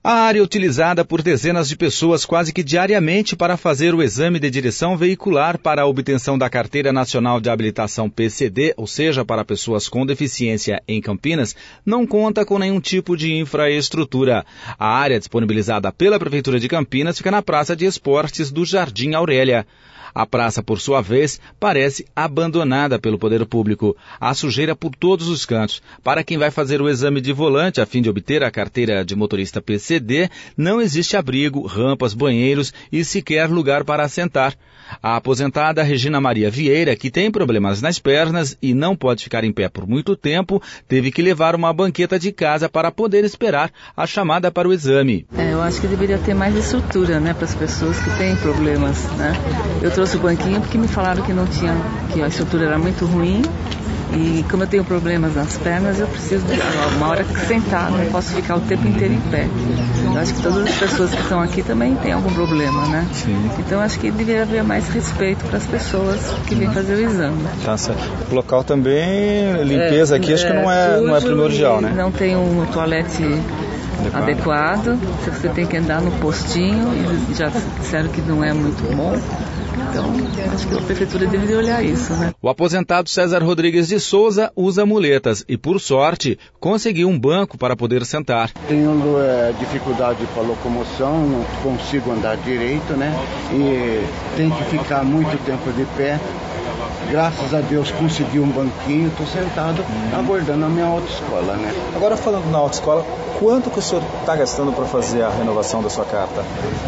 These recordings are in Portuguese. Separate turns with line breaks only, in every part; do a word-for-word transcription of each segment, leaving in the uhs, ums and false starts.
A área utilizada por dezenas de pessoas quase que diariamente para fazer o exame de direção veicular para a obtenção da Carteira Nacional de Habilitação P C D, ou seja, para pessoas com deficiência em Campinas, não conta com nenhum tipo de infraestrutura. A área disponibilizada pela Prefeitura de Campinas fica na Praça de Esportes do Jardim Aurélia. A praça, por sua vez, parece abandonada pelo poder público. Há sujeira por todos os cantos. Para quem vai fazer o exame de volante a fim de obter a carteira de motorista P C D, não existe abrigo, rampas, banheiros e sequer lugar para assentar. A aposentada Regina Maria Vieira, que tem problemas nas pernas e não pode ficar em pé por muito tempo, teve que levar uma banqueta de casa para poder esperar a chamada para o exame.
É, eu acho que deveria ter mais estrutura, né, para as pessoas que têm problemas, né? Eu trouxe o banquinho porque me falaram que não tinha, que a estrutura era muito ruim. E como eu tenho problemas nas pernas, eu preciso de uma hora sentar, não posso ficar o tempo inteiro em pé. Eu acho que todas as pessoas que estão aqui também têm algum problema, né? Sim. Então acho que deveria haver mais respeito para as pessoas que vêm fazer o exame.
Tá certo. O local também, limpeza é, aqui, acho é, que não é, não é primordial, né?
Não tem um toalete adequado. adequado, você tem que andar no postinho, eles já disseram que não é muito bom. Então, acho que a prefeitura deveria olhar isso, né?
O aposentado César Rodrigues de Souza usa muletas e, por sorte, conseguiu um banco para poder sentar.
Tenho é, dificuldade para locomoção, não consigo andar direito, né? E tenho que ficar muito tempo de pé. Graças a Deus consegui um banquinho, estou sentado aguardando a minha autoescola, né?
Agora, falando na autoescola, quanto que o senhor está gastando para fazer a renovação da sua carta?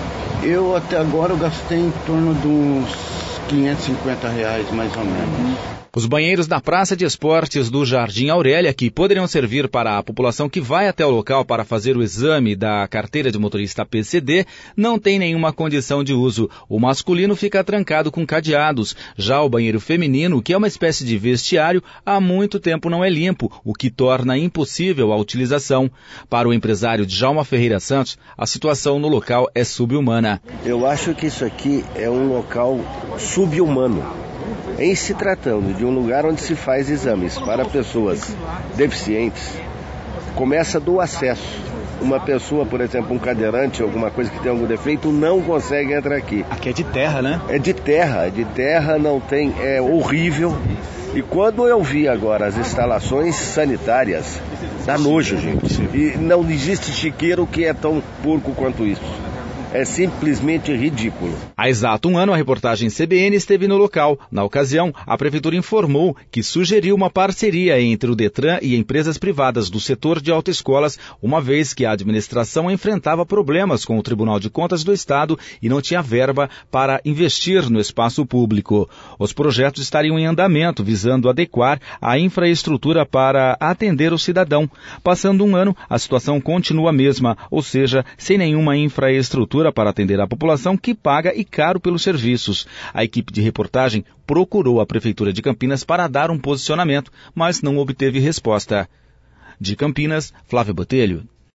Eu até agora eu gastei em torno de uns quinhentos e cinquenta reais, mais ou menos.
Os banheiros da Praça de Esportes do Jardim Aurélia, que poderiam servir para a população que vai até o local para fazer o exame da carteira de motorista P C D, não tem nenhuma condição de uso. O masculino fica trancado com cadeados. Já o banheiro feminino, que é uma espécie de vestiário, há muito tempo não é limpo, o que torna impossível a utilização. Para o empresário Djalma Ferreira Santos, a situação no local é sub-humana.
Eu acho que isso aqui é um local sub-humano. Em se tratando de um lugar onde se faz exames para pessoas deficientes, começa do acesso. Uma pessoa, por exemplo, um cadeirante, alguma coisa que tem algum defeito, não consegue entrar aqui.
Aqui é de terra, né?
É de terra, é de terra, não tem, é horrível. E quando eu vi agora as instalações sanitárias, dá nojo, gente. E não existe chiqueiro que é tão porco quanto isso. É simplesmente ridículo.
Há exato um ano, a reportagem C B N esteve no local. Na ocasião, a Prefeitura informou que sugeriu uma parceria entre o Detran e empresas privadas do setor de autoescolas, uma vez que a administração enfrentava problemas com o Tribunal de Contas do Estado e não tinha verba para investir no espaço público. Os projetos estariam em andamento, visando adequar a infraestrutura para atender o cidadão. Passando um ano, a situação continua a mesma, ou seja, sem nenhuma infraestrutura para atender a população que paga e caro pelos serviços. A equipe de reportagem procurou a Prefeitura de Campinas para dar um posicionamento, mas não obteve resposta. De Campinas, Flávio Botelho.